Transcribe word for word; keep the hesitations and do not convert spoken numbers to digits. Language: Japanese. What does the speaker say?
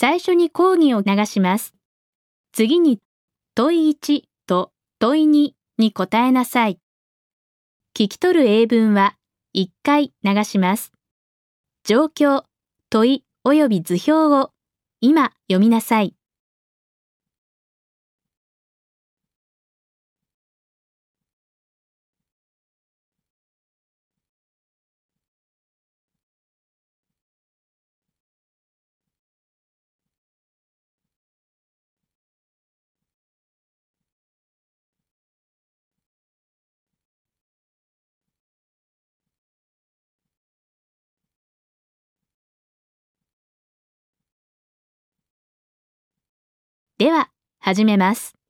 最初に講義を流します。次に問いいちと問いにに答えなさい。聞き取る英文はいっかい流します。状況、問いおよび図表を今読みなさい。では、始めます。